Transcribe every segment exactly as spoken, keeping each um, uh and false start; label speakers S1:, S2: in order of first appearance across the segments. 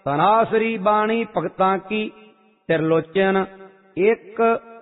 S1: तनासरी बाणी भगतां की त्रिलोचन एक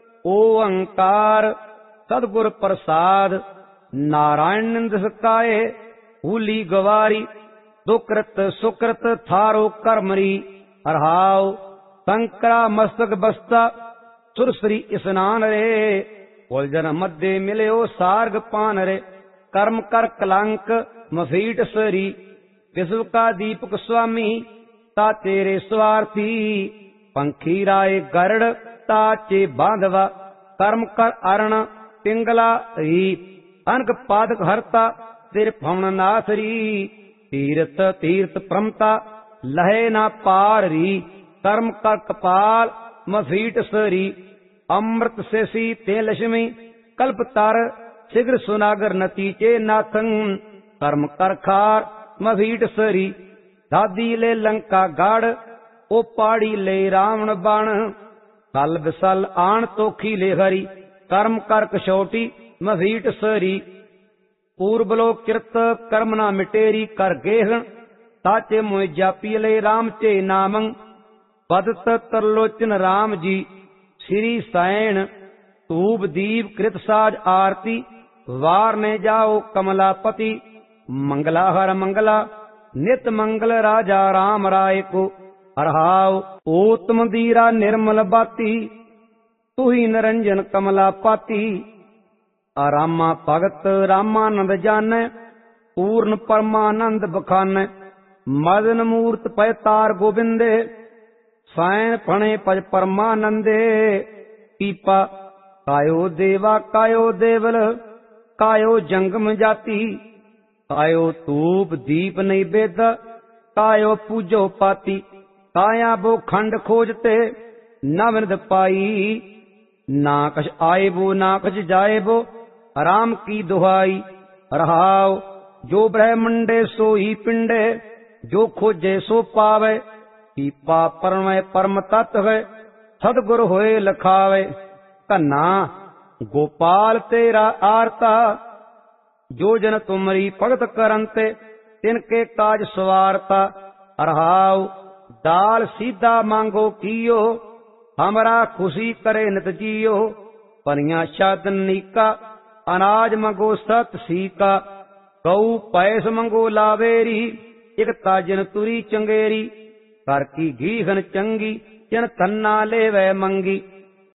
S1: ओंकार सदगुर प्रसाद नारायण निंद सकाए हुली गवारी दुकृत सुकृत थारो कर्मरी हरहाव शंकरा मस्तक बस्ता सुरसरी स्नान रे उलझन मध्य मिलयो सार्ग पान रे कर्म कर कलंक मफीट सरी विश्व का दीपक स्वामी ता तेरे स्वार्थी पंखी राय गरड़ ताचे बांधवा कर्म कर अरण पिंगला री अनक पादक हरता तेरे भवन नाथरी तीर्थ तीर्थ प्रमता लहे ना पार री कर्म कर कपाल मफीट सरी अमृत शेषी ते लक्ष्मी कल्प तार शीघ्र सुनागर नतीचे नाथं कर्म कर खार मफीट सरी दादी ले लंका गाड़ ओ पाड़ी ले रावण बाण कल विसल आण तोखी ले हरी कर्म कर कशोटी मफीट सरी पूर्वलो कृत कर्म ना मिटेरी कर गेहण ताचे मोह जापी ले राम चे नामं बदत तरलोचन राम जी श्री सैन धूप दीप कृत साज आरती वार ने जाओ कमलापति मंगला हर मंगला नित मंगल राजा राम राय को अरहाव उत्तम दीरा निर्मल बाती तू ही निरंजन कमला पाती रामा भगत रामानंद जान पूर्ण परमानंद बखान मदन मूर्त पय तार गोविंदे सैन फणे पज परमानंदे पीपा कायो देवा कायो देवल कायो जंगम जाति कायो धूप दीप नैवेद कायो पूजो पाती काया बो खंड खोजते नवनिद पाई ना कछ आए बो ना कछ जाए बो राम की दुहाई रहाव जो ब्रह्मंडे सो ही पिंडे जो खोजे सो पावे पीपा परमय परम तत्व है सदगुरु होए लखावे कन्ना गोपाल तेरा आरता जो जन तुमरी भगत करंते तिनके काज सवारता अरहाव दाल सीधा मांगो कियो हमरा खुशी करे नित जियो परियां शादन नीका अनाज मंगो सत सीका गऊ पैस मंगो लावेरी एक ताजन तुरी चंगेरी कर की घीहन चंगी जन तन्ना ले वै मंगी